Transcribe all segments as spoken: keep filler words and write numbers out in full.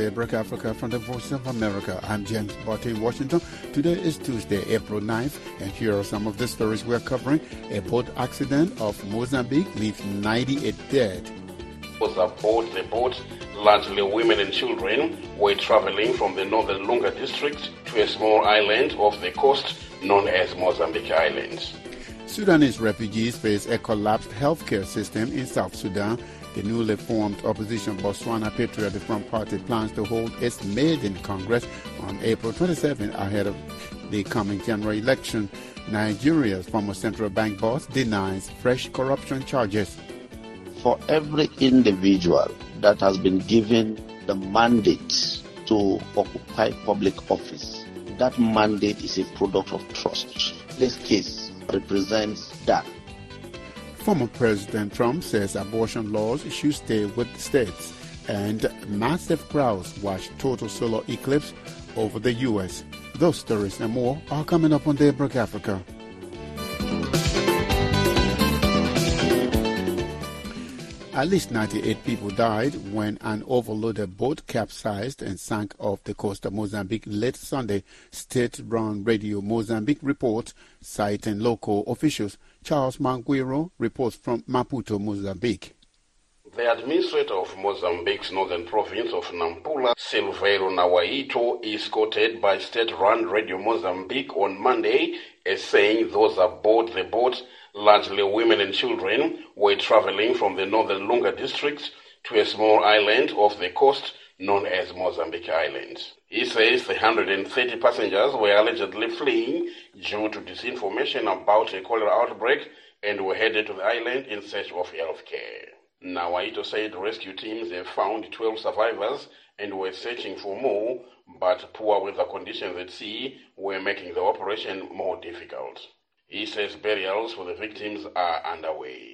Daybreak Africa from the Voice of America. I'm James Botte in Washington. Today is Tuesday, April ninth, and here are some of the stories we're covering. A boat accident off Mozambique leaves ninety-eight dead. Aboard the boat, largely women and children, were traveling from the northern Lunga district to a small island off the coast known as Mozambique Island. Sudanese refugees face a collapsed healthcare system in South Sudan. The newly formed opposition Botswana Patriotic Front Party plans to hold its maiden Congress on April twenty-seventh ahead of the coming general election. Nigeria's former central bank boss denies fresh corruption charges. For every individual that has been given the mandate to occupy public office, that mandate is a product of trust. This case represents that. Former President Trump says abortion laws should stay with the states, and massive crowds watch total solar eclipse over the U S. Those stories and more are coming up on Daybreak Africa. At least ninety-eight people died when an overloaded boat capsized and sank off the coast of Mozambique late Sunday, state-run Radio Mozambique reports, citing local officials. Charles Manguiro reports from Maputo, Mozambique. The administrator of Mozambique's northern province of Nampula, Silveiro Nawaito, is quoted by state-run Radio Mozambique on Monday as saying those aboard the boat, largely women and children, were traveling from the northern Lunga district to a small island off the coast known as Mozambique Island. He says the one hundred thirty passengers were allegedly fleeing due to disinformation about a cholera outbreak and were headed to the island in search of health care. Nawaito said rescue teams have found twelve survivors and were searching for more, but poor weather conditions at sea were making the operation more difficult. He says burials for the victims are underway.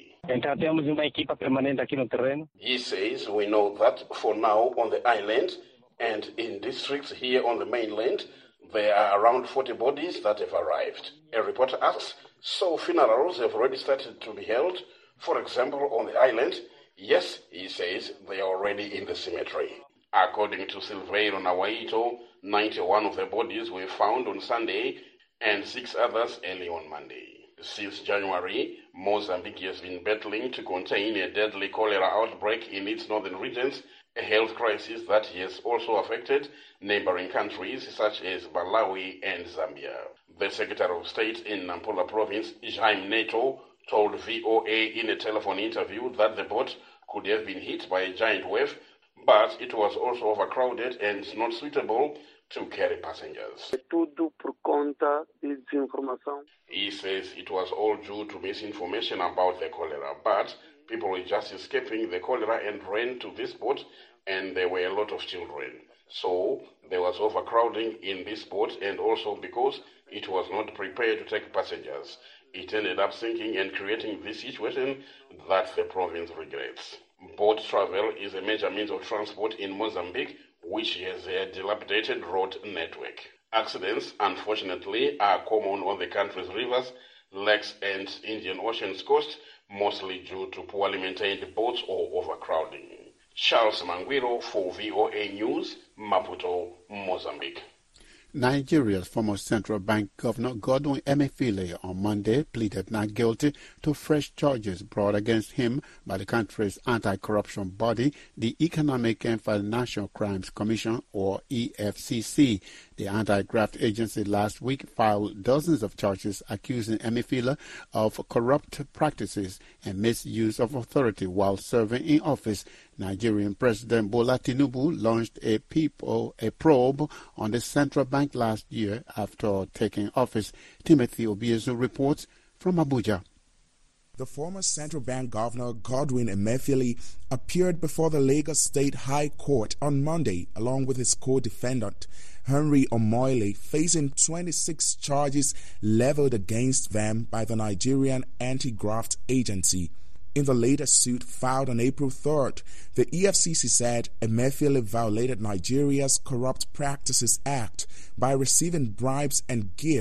He says we know that for now on the island and in districts here on the mainland, there are around forty bodies that have arrived. A reporter asks, so funerals have already started to be held? For example, on the island? Yes, he says, they are already in the cemetery. According to Silveiro Nawaito, ninety-one of the bodies were found on Sunday and six others early on Monday. Since January, Mozambique has been battling to contain a deadly cholera outbreak in its northern regions, a health crisis that has also affected neighboring countries such as Malawi and Zambia. The Secretary of State in Nampula Province, Jaime Neto, told V O A in a telephone interview that the boat could have been hit by a giant wave, but it was also overcrowded and not suitable to carry passengers. He says it was all due to misinformation about the cholera, but people were just escaping the cholera and ran to this boat, and there were a lot of children. So there was overcrowding in this boat, and also because it was not prepared to take passengers. It ended up sinking and creating this situation that the province regrets. Boat travel is a major means of transport in Mozambique, which has a dilapidated road network. Accidents, unfortunately, are common on the country's rivers, lakes, and Indian Ocean's coast, mostly due to poorly maintained boats or overcrowding. Charles Manguiro for V O A News, Maputo, Mozambique. Nigeria's former central bank governor Godwin Emefiele on Monday pleaded not guilty to fresh charges brought against him by the country's anti-corruption body, the Economic and Financial Crimes Commission, or E F C C. The anti-graft agency last week filed dozens of charges accusing Emefiele of corrupt practices and misuse of authority while serving in office. Nigerian President Bola Tinubu launched a, people, a probe on the central bank last year after taking office. Timothy Obiezu reports from Abuja. The former central bank governor Godwin Emefiele appeared before the Lagos State High Court on Monday along with his co-defendant Henry Omoyele, facing twenty-six charges leveled against them by the Nigerian Anti-Graft Agency. In the latest suit filed on April third, the E F C C said Emefiele violated Nigeria's Corrupt Practices Act by receiving bribes and gifts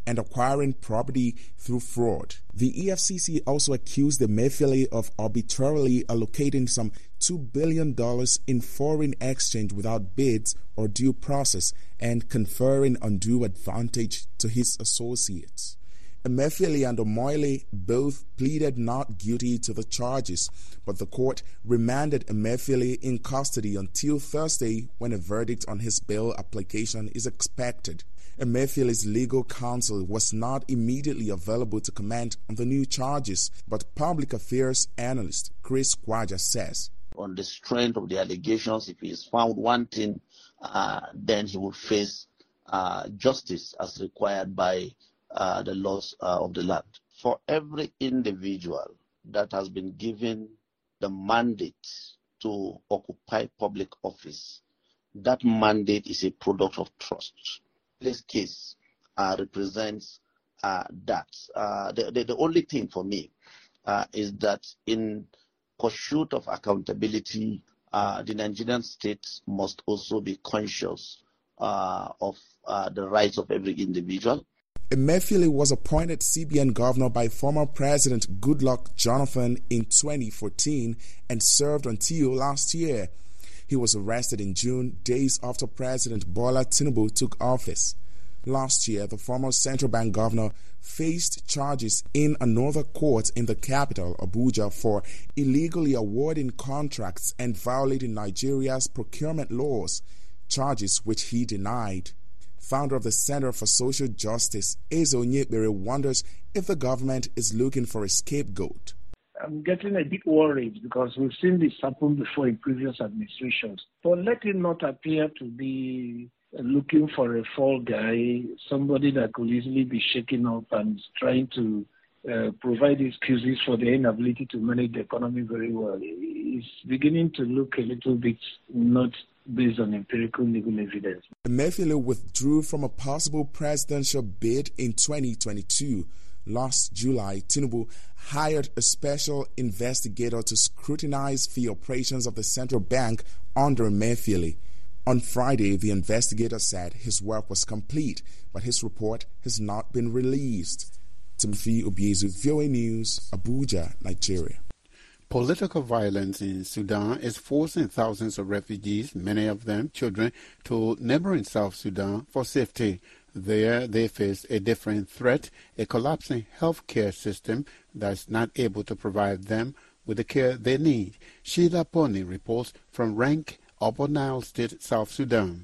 and acquiring property through fraud. The E F C C also accused Emefiele of arbitrarily allocating some two billion dollars in foreign exchange without bids or due process and conferring undue advantage to his associates. Emefiele and Omoyele both pleaded not guilty to the charges, but the court remanded Emefiele in custody until Thursday, when a verdict on his bail application is expected. Emefiele's legal counsel was not immediately available to comment on the new charges, but public affairs analyst Chris Kwaja says, on the strength of the allegations, if he is found wanting, uh, then he will face uh, justice as required by Uh, the laws uh, of the land. For every individual that has been given the mandate to occupy public office, that mandate is a product of trust. This case uh, represents uh, that. Uh, the, the, the only thing for me uh, is that in pursuit of accountability, uh, the Nigerian state must also be conscious uh, of uh, the rights of every individual. Emefiele was appointed C B N governor by former President Goodluck Jonathan in twenty fourteen and served until last year. He was arrested in June, days after President Bola Tinubu took office. Last year, the former central bank governor faced charges in another court in the capital, Abuja, for illegally awarding contracts and violating Nigeria's procurement laws, charges which he denied. Founder of the Center for Social Justice, Ezo Nyekbere, wonders if the government is looking for a scapegoat. I'm getting a bit worried because we've seen this happen before in previous administrations. But let him not appear to be looking for a fall guy, somebody that could easily be shaken up and trying to uh, provide excuses for the inability to manage the economy very well. It's beginning to look a little bit not based on empirical legal evidence. Emefiele withdrew from a possible presidential bid in twenty twenty-two. Last July, Tinubu hired a special investigator to scrutinize the operations of the central bank under Emefiele. On Friday, the investigator said his work was complete, but his report has not been released. Timothy Obiezu, V O A News, Abuja, Nigeria. Political violence in Sudan is forcing thousands of refugees, many of them children, to neighboring South Sudan for safety. There they face a different threat, a collapsing healthcare system that's not able to provide them with the care they need. Sheila Pony reports from Rank, Upper Nile State, South Sudan.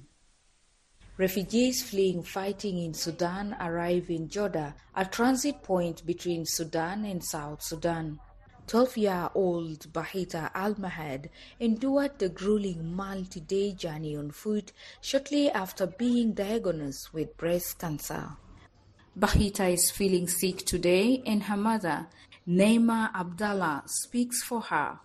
Refugees fleeing fighting in Sudan arrive in Joda, a transit point between Sudan and South Sudan. twelve-year-old Bahita Al-Mahad endured the grueling multi-day journey on foot shortly after being diagnosed with breast cancer. Bahita is feeling sick today, and her mother, Naima Abdallah, speaks for her.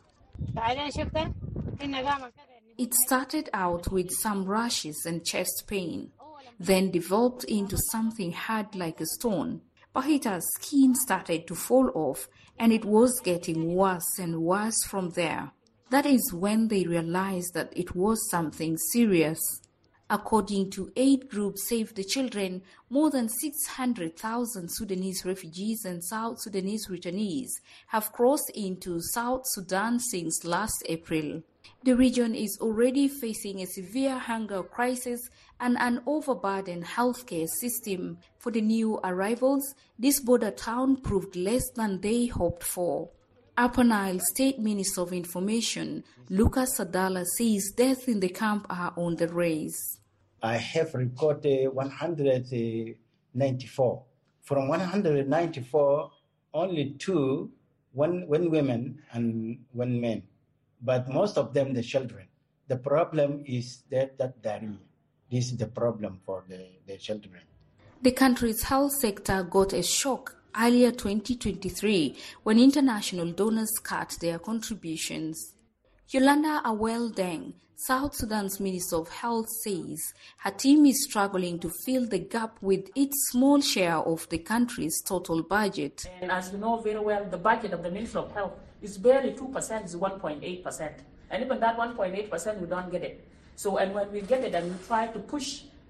It started out with some rashes and chest pain, then developed into something hard like a stone. Bahita's skin started to fall off, and it was getting worse and worse from there. That is when they realized that it was something serious. According to Aid Group Save the Children, more than six hundred thousand Sudanese refugees and South Sudanese returnees have crossed into South Sudan since last April. The region is already facing a severe hunger crisis and an overburdened healthcare system. For the new arrivals, this border town proved less than they hoped for. Upper Nile State Minister of Information, Lucas Sadala, says deaths in the camp are on the rise. I have recorded one hundred ninety-four. From one hundred ninety-four, only two, one, one women and one man. But most of them, the children. The problem is that, that diarrhea. This is the problem for the, the children. The country's health sector got a shock earlier twenty twenty-three when international donors cut their contributions. Yolanda Awel Deng, South Sudan's Minister of Health, says her team is struggling to fill the gap with its small share of the country's total budget. And as you know very well, the budget of the Ministry of Health is barely two percent, it's one point eight percent. And even that one point eight percent, we don't get it. So, and when we get it and we try to push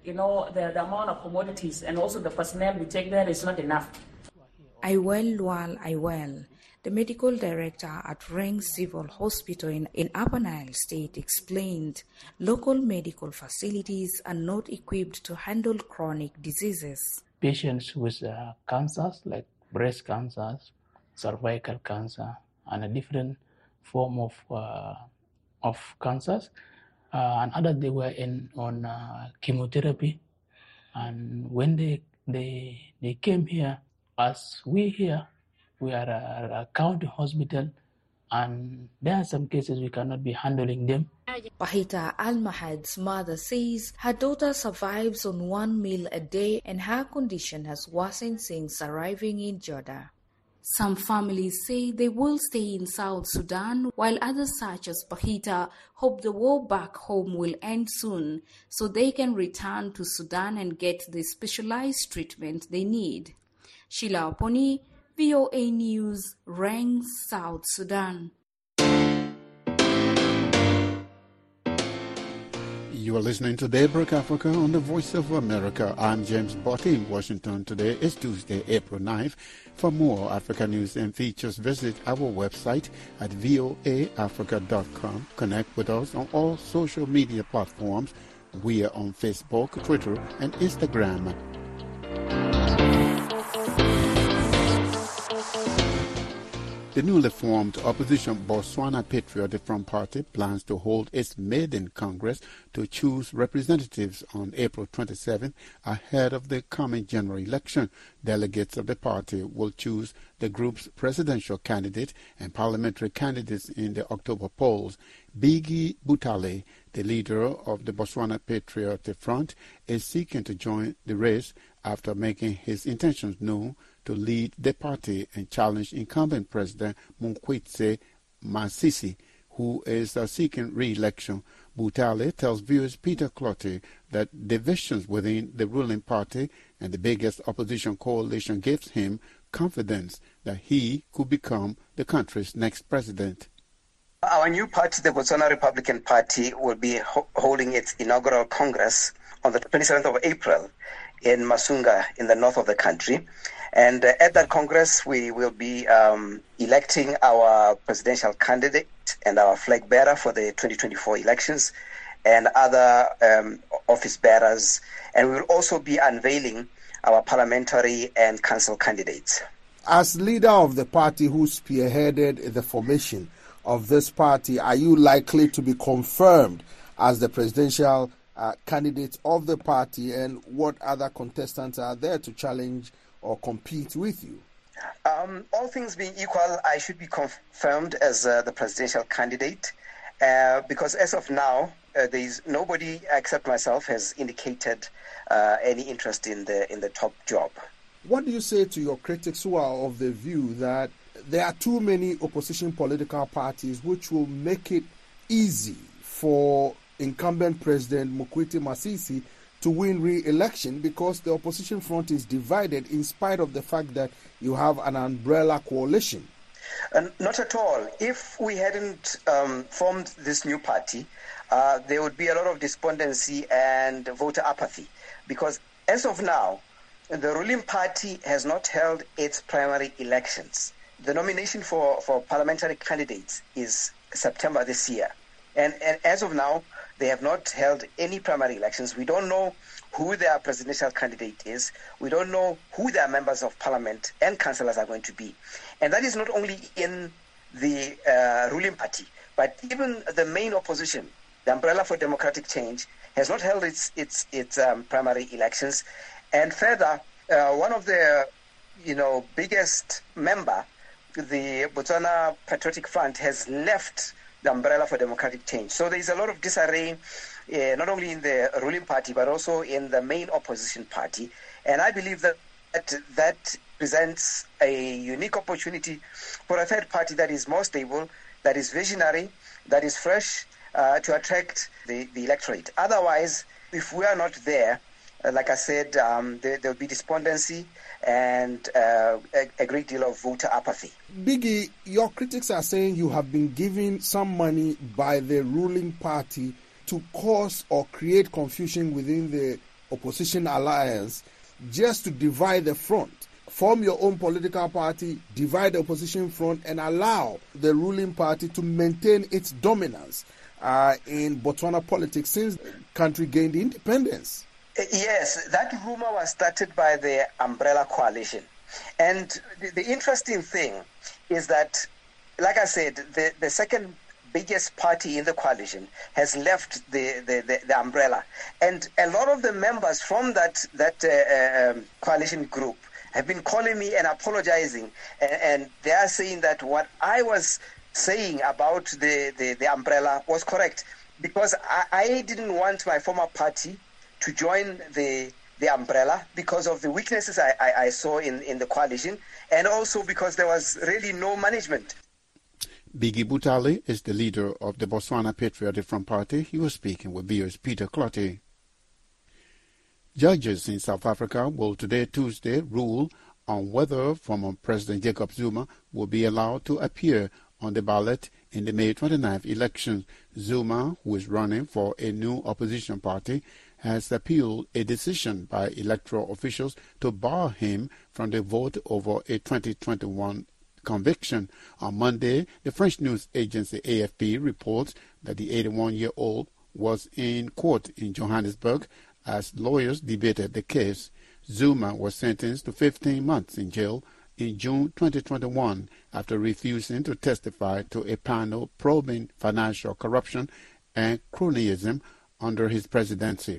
you know, the, the amount of commodities and also the personnel we take there is not enough. Iwel Lual Iwel, the medical director at Reng Civil Hospital in, in Upper Nile State, explained local medical facilities are not equipped to handle chronic diseases. Patients with uh, cancers like breast cancers, cervical cancer, and a different form of uh, of cancers, uh, and others they were in on uh, chemotherapy, and when they they they came here, as we here, we are a, a county hospital, and there are some cases we cannot be handling them. Pahita Al-Mahad's mother says her daughter survives on one meal a day and her condition has worsened since arriving in Jeddah. Some families say they will stay in South Sudan, while others such as Pahita hope the war back home will end soon so they can return to Sudan and get the specialized treatment they need. Sheila Oponi, V O A News, Reng, South Sudan. You are listening to Daybreak Africa on the Voice of America. I'm James Botti in Washington. Today is Tuesday, April ninth. For more Africa news and features, visit our website at voa africa dot com. Connect with us on all social media platforms. We are on Facebook, Twitter, and Instagram. The newly formed opposition Botswana Patriotic Front Party plans to hold its maiden Congress to choose representatives on April twenty-seventh ahead of the coming general election. Delegates of the party will choose the group's presidential candidate and parliamentary candidates in the October polls. Biggie Butale, the leader of the Botswana Patriotic Front, is seeking to join the race after making his intentions known to lead the party and challenge incumbent President Mokgweetsi Masisi, who is uh, seeking re-election. Butale tells viewers Peter Clottey that divisions within the ruling party and the biggest opposition coalition gives him confidence that he could become the country's next president. Our new party, the Botswana Republican Party, will be ho- holding its inaugural Congress on the twenty-seventh of April in Masunga in the north of the country. And uh, at that Congress, we will be um, electing our presidential candidate and our flag bearer for the twenty twenty-four elections and other um, office bearers. And we will also be unveiling our parliamentary and council candidates. As leader of the party who spearheaded the formation of this party, are you likely to be confirmed as the presidential uh, candidate of the party, and what other contestants are there to challenge or compete with you? Um, all things being equal, I should be confirmed as uh, the presidential candidate uh, because as of now, uh, there is nobody except myself has indicated uh, any interest in the in the top job. What do you say to your critics who are of the view that there are too many opposition political parties which will make it easy for incumbent President Mokgweetsi Masisi to win re-election because the opposition front is divided in spite of the fact that you have an umbrella coalition? Uh, not at all. If we hadn't um, formed this new party, uh, there would be a lot of despondency and voter apathy because as of now, the ruling party has not held its primary elections. The nomination for, for parliamentary candidates is September this year. And, and as of now, they have not held any primary elections. We don't know who their presidential candidate is. We don't know who their members of parliament and councillors are going to be. And that is not only in the uh, ruling party, but even the main opposition, the Umbrella for Democratic Change, has not held its its its um, primary elections. And further, uh, one of the you know biggest member, the Botswana Patriotic Front, has left the Umbrella for Democratic Change. So there is a lot of disarray, uh, not only in the ruling party, but also in the main opposition party. And I believe that that, that presents a unique opportunity for a third party that is more stable, that is visionary, that is fresh, uh, to attract the, the electorate. Otherwise, if we are not there, uh, like I said, um, there will be despondency and uh, a, a great deal of voter apathy. Biggie, your critics are saying you have been given some money by the ruling party to cause or create confusion within the opposition alliance just to divide the front. Form your own political party, divide the opposition front, and allow the ruling party to maintain its dominance uh, in Botswana politics since the country gained independence. Yes, that rumor was started by the Umbrella Coalition. And the, the interesting thing is that, like I said, the, the second biggest party in the coalition has left the, the, the, the umbrella. And a lot of the members from that, that uh, um, coalition group have been calling me and apologizing. And, and they are saying that what I was saying about the, the, the umbrella was correct, because I, I didn't want my former party to join the the umbrella because of the weaknesses I, I, I saw in, in the coalition, and also because there was really no management. Biggie Butali is the leader of the Botswana Patriotic Front Party. He was speaking with V O's Peter Clotty. Judges in South Africa will today, Tuesday, rule on whether former President Jacob Zuma will be allowed to appear on the ballot in the May twenty-ninth election. Zuma, who is running for a new opposition party, has appealed a decision by electoral officials to bar him from the vote over a twenty twenty-one conviction. On Monday, the French news agency A F P reports that the eighty-one-year-old was in court in Johannesburg as lawyers debated the case. Zuma was sentenced to fifteen months in jail in June twenty twenty-one after refusing to testify to a panel probing financial corruption and cronyism under his presidency.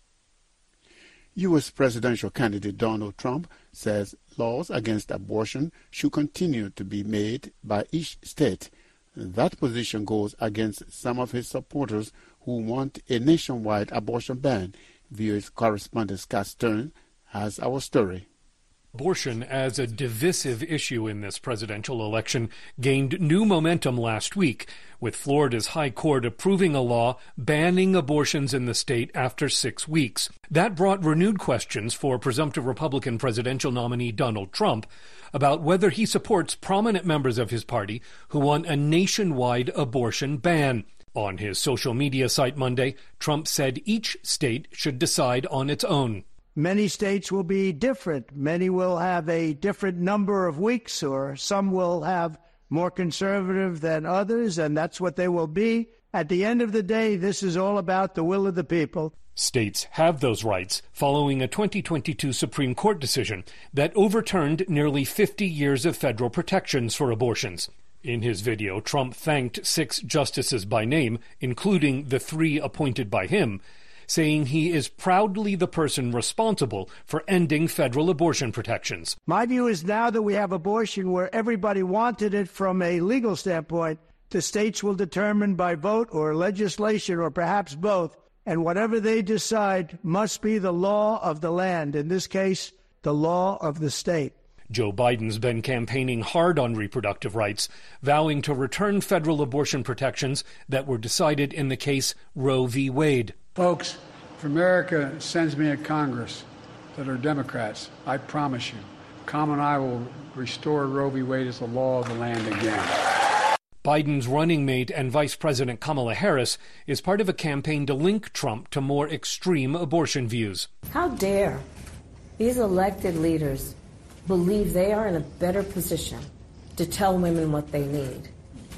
U S presidential candidate Donald Trump says laws against abortion should continue to be made by each state. That position goes against some of his supporters who want a nationwide abortion ban. V O's correspondent Scott Stern has our story. Abortion as a divisive issue in this presidential election gained new momentum last week, with Florida's High Court approving a law banning abortions in the state after six weeks. That brought renewed questions for presumptive Republican presidential nominee Donald Trump about whether he supports prominent members of his party who want a nationwide abortion ban. On his social media site Monday, Trump said each state should decide on its own. Many states will be different. Many will have a different number of weeks, or some will have more conservative than others, and that's what they will be. At the end of the day, this is all about the will of the people. States have those rights following a twenty twenty-two Supreme Court decision that overturned nearly fifty years of federal protections for abortions. In his video, Trump thanked six justices by name, including the three appointed by him, saying he is proudly the person responsible for ending federal abortion protections. My view is now that we have abortion where everybody wanted it from a legal standpoint, the states will determine by vote or legislation or perhaps both, and whatever they decide must be the law of the land, in this case, the law of the state. Joe Biden's been campaigning hard on reproductive rights, vowing to return federal abortion protections that were decided in the case Roe v. Wade. Folks, if America sends me a Congress that are Democrats, I promise you, Tom and I will restore Roe v. Wade as the law of the land again. Biden's running mate and Vice President Kamala Harris is part of a campaign to link Trump to more extreme abortion views. How dare these elected leaders believe they are in a better position to tell women what they need,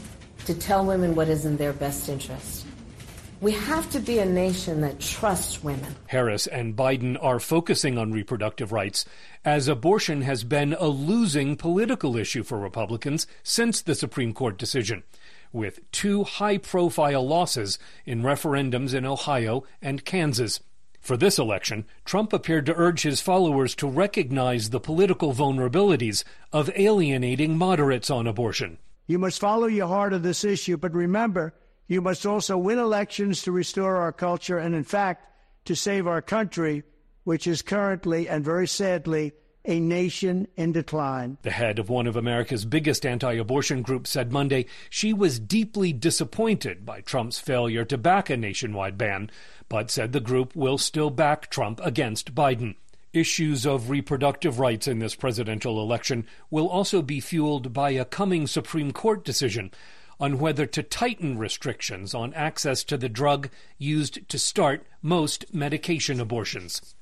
to tell women what is in their best interest. We have to be a nation that trusts women. Harris and Biden are focusing on reproductive rights, as abortion has been a losing political issue for Republicans since the Supreme Court decision, with two high-profile losses in referendums in Ohio and Kansas. For this election, Trump appeared to urge his followers to recognize the political vulnerabilities of alienating moderates on abortion. You must follow your heart of this issue, but remember, you must also win elections to restore our culture and, in fact, to save our country, which is currently, and very sadly, a nation in decline. The head of one of America's biggest anti-abortion groups said Monday she was deeply disappointed by Trump's failure to back a nationwide ban, but said the group will still back Trump against Biden. Issues of reproductive rights in this presidential election will also be fueled by a coming Supreme Court decision on whether to tighten restrictions on access to the drug used to start most medication abortions.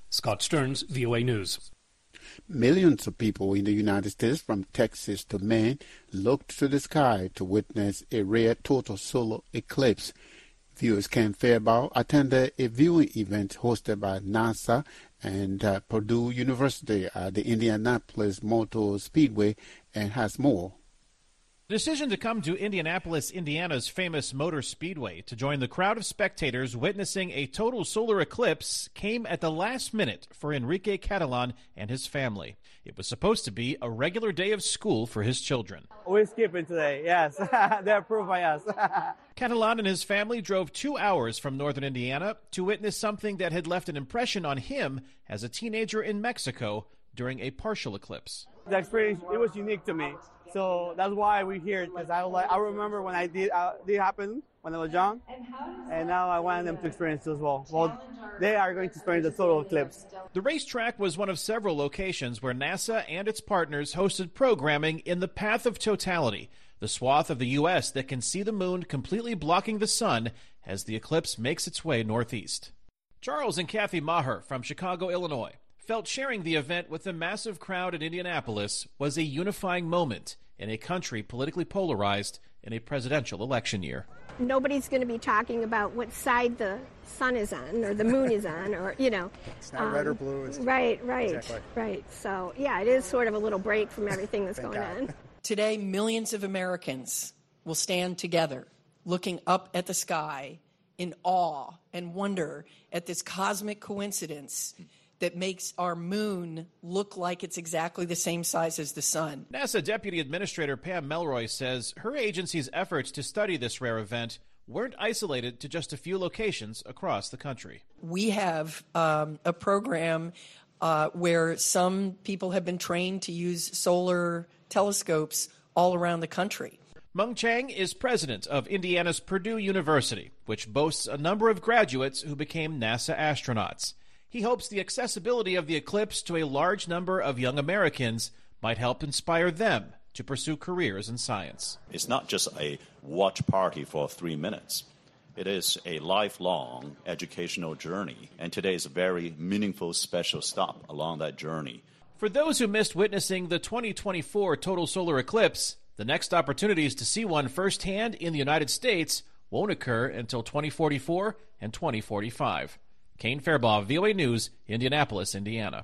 Scott Stearns, V O A News. Millions of people in the United States, from Texas to Maine, looked to the sky to witness a rare total solar eclipse. Viewers Ken Fairbaugh attended a viewing event hosted by NASA and uh, Purdue University at the Indianapolis Motor Speedway, and has more. The decision to come to Indianapolis, Indiana's famous Motor Speedway to join the crowd of spectators witnessing a total solar eclipse came at the last minute for Enrique Catalan and his family. It was supposed to be a regular day of school for his children. We're skipping today, yes. They're approved by us. Catalan and his family drove two hours from northern Indiana to witness something that had left an impression on him as a teenager in Mexico during a partial eclipse. The experience, it was unique to me. So that's why we're here, because I like I remember when I did uh, did happen when I was young, and now I want them to experience it as well. Well, they are going to experience the total eclipse. The racetrack was one of several locations where NASA and its partners hosted programming in the Path of Totality, the swath of the U S that can see the moon completely blocking the sun as the eclipse makes its way northeast. Charles and Kathy Maher from Chicago, Illinois, felt sharing the event with the massive crowd in Indianapolis was a unifying moment in a country politically polarized in a presidential election year. Nobody's going to be talking about what side the sun is on or the moon is on, or, you know. It's not um, red or blue. It's right, right, exactly. right. So, yeah, it is sort of a little break from everything that's going God. on. Today, millions of Americans will stand together looking up at the sky in awe and wonder at this cosmic coincidence that makes our moon look like it's exactly the same size as the sun. NASA Deputy Administrator Pam Melroy says her agency's efforts to study this rare event weren't isolated to just a few locations across the country. We have um, a program uh, where some people have been trained to use solar telescopes all around the country. Mung Chang is president of Indiana's Purdue University, which boasts a number of graduates who became NASA astronauts. He hopes the accessibility of the eclipse to a large number of young Americans might help inspire them to pursue careers in science. It's not just a watch party for three minutes. It is a lifelong educational journey, and today is a very meaningful, special stop along that journey. For those who missed witnessing the twenty twenty-four total solar eclipse, the next opportunities to see one firsthand in the United States won't occur until twenty forty-four and twenty forty-five. Kane Fairbaugh, V O A News, Indianapolis, Indiana.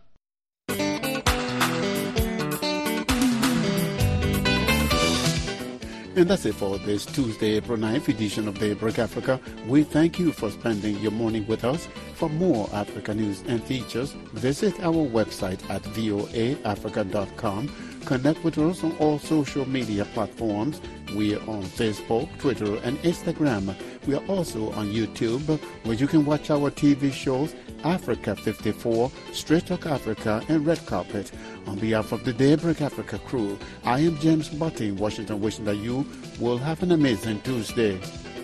And that's it for this Tuesday, April ninth edition of Daybreak Africa. We thank you for spending your morning with us. For more Africa news and features, visit our website at voa africa dot com. Connect with us on all social media platforms. We are on Facebook, Twitter, and Instagram. We are also on YouTube, where you can watch our T V shows, Africa fifty-four, Straight Talk Africa, and Red Carpet. On behalf of the Daybreak Africa crew, I am James Butty in Washington, wishing that you will have an amazing Tuesday.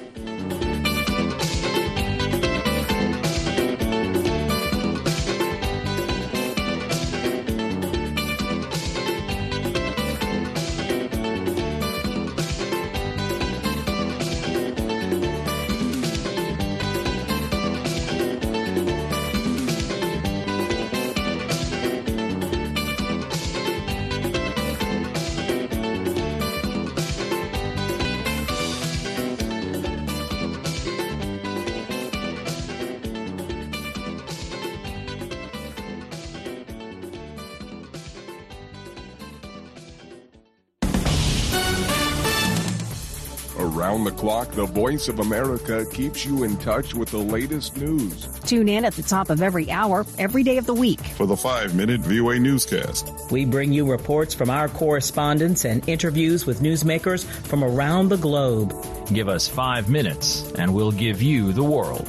Around the clock, the Voice of America keeps you in touch with the latest news. Tune in at the top of every hour, every day of the week. For the five-minute V O A newscast. We bring you reports from our correspondents and interviews with newsmakers from around the globe. Give us five minutes, and we'll give you the world.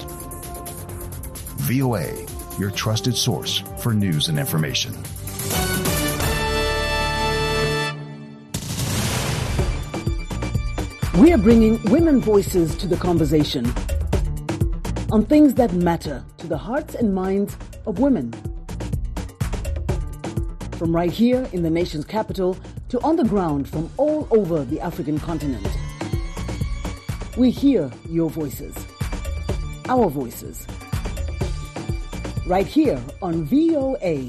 V O A, your trusted source for news and information. We are bringing women voices to the conversation on things that matter to the hearts and minds of women. From right here in the nation's capital to on the ground from all over the African continent. We hear your voices, our voices. right here on V O A.